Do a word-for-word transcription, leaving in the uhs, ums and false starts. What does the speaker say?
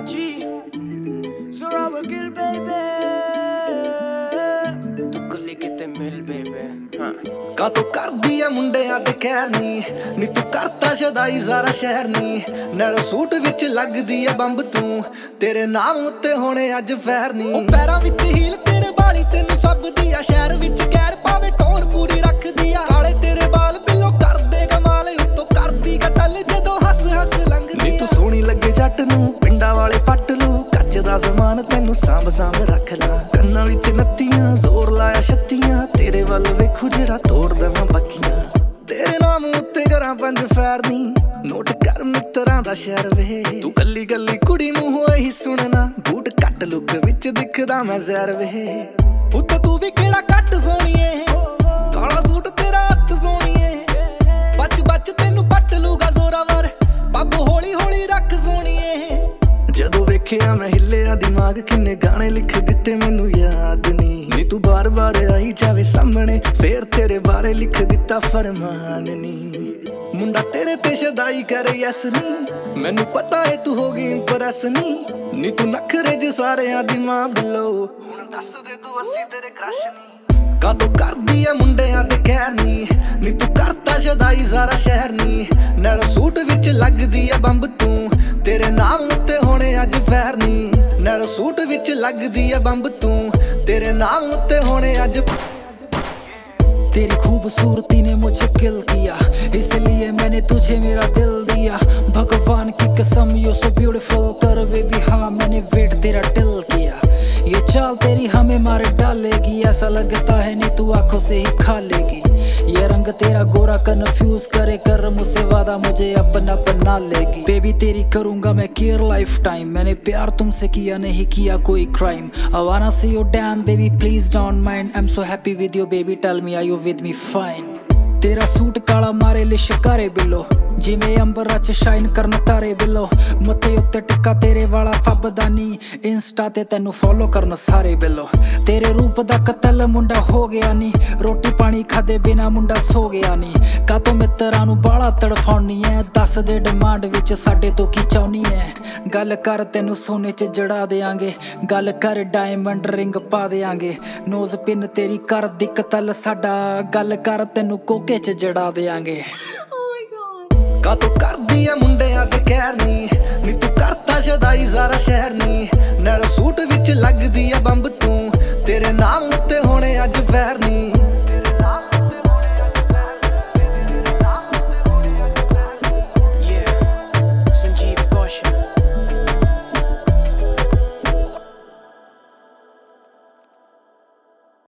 G, so Robert Gill, baby. तू कली किते मिल, baby. हाँ. ਕਾਤੋਂ ਕਰਦੀ ਐ ਮੁੰਡਿਆਂ ਤੇ ਕਹਿਰ ਨੀ ਨੀ ਤੂੰ ਕਰਤਾ ਸ਼ਦਾਈ ਸਾਰਾ ਸ਼ਹਿਰ ਨੀ ਨੈਰੋ ਸੂਟ ਵਿੱਚ ਲੱਗਦੀ ਐ ਬੰਬ ਤੂੰ ਤੇਰੇ ਨਾਮ ਉੱਤੇ ਹੋਣੇ ਅੱਜ ਫੈਰ ਨੀ ਉਹ ਪੈਰਾਂ ਵਿੱਚ ਹੀਲ ਤੇਰੇ ਬਾਲੀ ਤੈਨੂੰ ਫੱਬਦੀ ਆ ਸ਼ਹਿਰ ਵਿੱਚ ਕਹਿਰ ਪਾਵੇ ਟੋਰ ਪੂਰੀ ਰੱਖਦੀ ਆ ਕਾਲੇ ਤੇਰੇ ਬਾਲ ਬਿੱਲੋ ਕਰਦੇ ਕਮਾਲ ਉੱਤੋਂ ਕਰਦੀ ਕਤਲ ਜਦੋਂ ਹੱਸ ਹੱਸ ਲੰਘਦੀ ਨੀ ਤੂੰ ਸੋਹਣੀ ਲੱਗੇ ਜੱਟ ਨੂੰ ਪਿੰਡਾਂ ਵਾਲੇ ਪੱਟ ਲੂ ਕੱਚ ਦਾ ਜ਼ਮਾਨ ਤੈਨੂੰ ਸਾਂਭ ਸਾਂਭ ਰੱਖ ਲਾ ਕੰਨਾਂ ਵਿੱਚ ਨੱਤੀਆਂ ਜ਼ੋਰ ਲਾਇਆ ਛੱਤੀਆਂ ਤੇਰੇ ਵੱਲ ਵੇਖੂ ਜਿਹੜਾ ਤੋੜ ਦਵਾਂ ਬੱਕੀਆਂ ਤੇਰੇ ਨਾਮ ਉੱਤੇ ਕਰਾਂ ਪੰਜ ਫੈਰ ਨੀ ਨੋਟ ਕਰ ਮਿੱਤਰਾਂ ਦਾ ਸ਼ਹਿਰ ਵੇ ਤੂੰ ਕੱਲੀ ਕੱਲੀ ਕੁੜੀ ਮੂੰਹੋਂ ਇਹੀ ਸੁਣਨਾ ਬੂਟ ਕੱਟ ਲੁੱਕ ਵਿੱਚ ਦਿਖਦਾ ਮੈਂ ਜ਼ਹਿਰ ਵੇ ਉੱਤੇ ਤੂੰ ਵੀ ਕਿਹੜਾ ਕੱਟ ਸੋਹਣੀਏ ਕਾਲਾ ਸੂਟ ਤੇਰਾ ਹੱਥ ਸੋਹਣੀਏ ਬੱਚ ਬੱਚ ਤੈਨੂੰ ਪੱਟ ਲੂਗਾ ਜ਼ੋਰਾਵਰ ਪੱਬ ਹੌਲੀ ਹੌਲੀ ਰੱਖ ਸੋਹਣੀਏ ਜਦੋਂ ਵੇਖਿਆ ਮੈਂ ਹਿੱਲਿਆ ਦਿਮਾਗ ਕਿੰਨੇ ਗਾਣੇ ਲਿਖ ਦਿੱਤੇ ਮੈਨੂੰ ਯਾਦ ਨੀ ਨੀ ਤੂੰ ਬਾਰ ਬਾਰ ਆਈ ਜਾਵੇ ਸਾਹਮਣੇ ਫੇਰ ਤੇਰੇ ਬਾਰੇ ਲਿਖ ਦਿੱਤਾ ਫਰਮਾਨ ਨੀ ਮੁੰਡਾ ਤੇਰੇ ਤੇ ਸ਼ਦਾਈ ਕਰੇ ਯਸ ਨੀ ਮੈਨੂੰ ਪਤਾ ਏ ਤੂੰ ਹੋ ਗਈ ਇੰਪ੍ਰੈਸ ਨੀ ਨੀ ਤੂੰ ਨਖਰੇ ਜ ਸਾਰਿਆਂ ਦੀ ਮਾਂ ਬਿੱਲੋ ਹੁਣ ਦੱਸ ਦੇ ਤੂੰ ਅਸੀਂ ਤੇਰੇ ਕ੍ਰਸ਼ ਨੀ ਕਾਤੋਂ ਕਰਦੀ ਐ ਮੁੰਡਿਆਂ ਤੇ ਕਹਿਰ ਨੀ ਨੀ ਤੂੰ ਕਰਤਾ ਸ਼ਦਾਈ ਸਾਰਾ ਸ਼ਹਿਰ ਨੀ ਨੈਰੋ ਸੂਟ ਵਿੱਚ ਲੱਗਦੀ ਐ ਬੰਬ ਤੂੰ ਤੇਰੇ ਨਾਮ ਉੱਤੇ ਹੋਣੇ ਅੱਜ ਫੈਰ ਨੀ ਨੈਰੋ ਸੂਟ ਵਿੱਚ ਲੱਗਦੀ ਐ ਬੰਬ ਤੂੰ तेरे नाम उत्ते होने आज तेरी खूबसूरती ने मुझे किल किया इसलिए मैंने तुझे मेरा दिल दिया भगवान की कसम यू सो ब्यूटीफुल कर बेबी हाँ मैंने वेट तेरा दिल किया ये चाल तेरी हमें मारे डालेगी ऐसा लगता है नहीं तू आंखों से ही खा लेगी ये रंग तेरा गोरा कन्फ्यूज करे कर मुझसे वादा मुझे अपना बना लेगी बेबी तेरी करूंगा मैं केयर लाइफ टाइम मैंने प्यार तुमसे किया नहीं किया कोई crime I wanna see you damn baby please don't mind I'm so happy with you baby tell me are you with me fine तेरा सूट काला मारे लिशकारे बिलो जिवें अंबरा च शाइन करन तारे बिलो मत्थे उत्ते टिक्का तेरे वाला फबदानी इंस्टा ते तैनू फॉलो करन सारे बिलो तेरे रूप दा कतल मुंडा हो गया नी रोटी पानी खादे बिना मुंडा सो गया नी कातों मित्तरां नू बाला तड़फाउणी ऐ दस दे डिमांड विच साडे तो की चाहुनी ऐ गल कर तैनू सोने च जड़ा देआंगे गल कर डायमंड रिंग पा देआंगे नोज पिन तेरी कर दी कतल साडा गल कर तैनू कोके च जड़ा देआंगे ਕਾਤੋਂ ਕਰਦੀ ਐ ਮੁੰਡਿਆਂ ਤੇ ਕਹਿਰ ਨੀ ਨੀ ਤੂੰ ਕਰਤਾ ਸ਼ਦਾਈ ਸਾਰਾ ਸ਼ਹਿਰ ਨੀ ਨੈਰੋ ਸੂਟ ਵਿੱਚ ਲੱਗਦੀ ਐ ਬੰਬ ਤੂੰ ਤੇਰੇ ਨਾਮ ਉੱਤੇ ਹੋਣੇ ਅੱਜ ਫੈਰ ਨੀ